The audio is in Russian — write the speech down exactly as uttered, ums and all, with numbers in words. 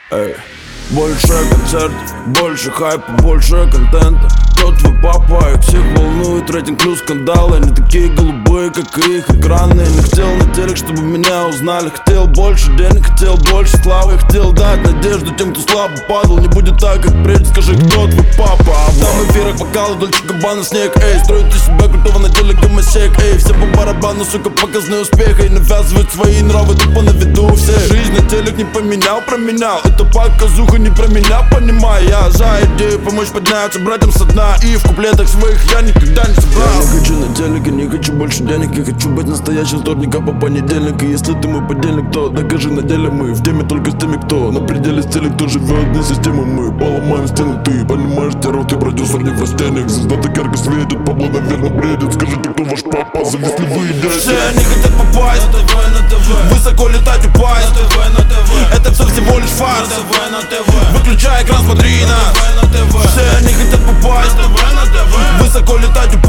Эй. Больше концертов, больше хайпа, больше контента. Кто твой папа, их всех волнует рейтинг плюс скандалы. Они такие голубые, как и их экраны. Не хотел на телек, чтобы меня узнали. Хотел больше денег, хотел больше славы. Хотел дать надежду тем, кто слабо падал. Не будет так, как прежде, скажи, кто твой папа. А там в эфирах вокалы, Дольче Габбана, снег. Эй, строят из себя крутого на теле гомосек. Эй, все по барабану, сука, показные успехи. И навязывают свои нравы, тупо на виду всех. Жизнь на телек не поменял, променял. Это показуха не про меня, понимаю. Я за идею помочь подняться братьям со дна. И в куплетах своих я никогда не собрал. Я не хочу на телеке, не хочу больше денег. Я хочу быть настоящим вторника по понедельник. И если ты мой подельник, то докажи на деле. Мы в теме только с теми, кто на пределе стили, кто живет не системой. Мы поломаем стены, ты понимаешь террор. Ты продюсер, не простенник. Звезда так ярко светит, Пабло, наверное, бредит. Скажите, кто ваш папа, зависли вы идете. Все они хотят попасть на ТВ, на ТВ. Высоко летать, упасть на ТВ, на ТВ. Это все всего лишь фарс. На ТВ, на ТВ. Выключай экран, смотри нас. Все они хотят попасть на ТВ, на ТВ. Высоко летать, упасть.